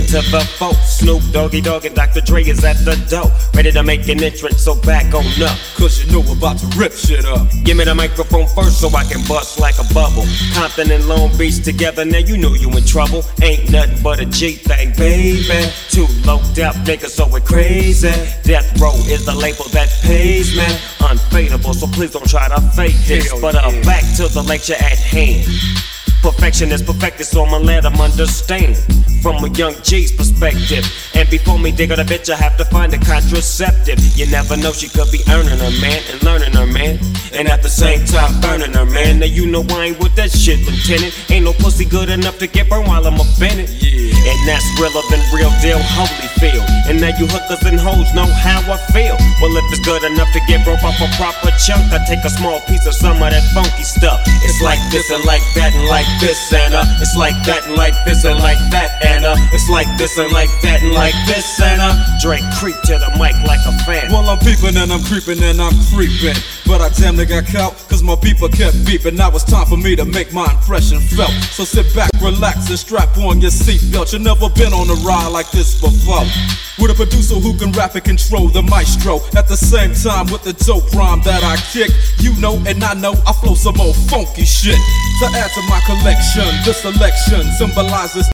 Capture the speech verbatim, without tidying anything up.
to the folk. Snoop Doggy Dogg and Doctor Dre is at the door, ready to make an entrance, so back on up. Cause you know we're about to rip shit up. Give me the microphone first so I can bust like a bubble. Compton and Long Beach together, now you know you in trouble. Ain't nothing but a G thing, baby. Too low death niggas, so we're crazy. Death Row is the label that pays, man. Unfadable, so please don't try to fake this. Hell but uh, yeah. back to the lecture at hand. Perfection is perfected, so I'ma let them understand from a young G's perspective. And before me dig out a bitch, I have to find a contraceptive. You never know, she could be earning her, man, and learning her, man, and at the same time burning her, man. Now you know I ain't with that shit, Lieutenant. Ain't no pussy good enough to get burned while I'm offended. Yeah. And that's realer than real deal Holyfield. And now you hookers and hoes know how I feel. Well, if it's good enough to get broke off a proper chunk, I take a small piece of some of that funky stuff. It's like this and like that and like this and uh, it's like that and like this and like that and uh, it's like this and like that and like this and uh, Drake creep to the mic like a fan. Well, I'm peeping and I'm creeping and I'm creeping, but I damn near got caught cause my beeper kept beeping. Now it's time for me to make my impression felt. So sit back, relax and strap on your seatbelt. You've never been on a ride like this before, with a producer who can rap and control the maestro. At the same time with the dope rhyme that I kick, you know and I know I flow some old funky shit to add to my collection. This selection symbolizes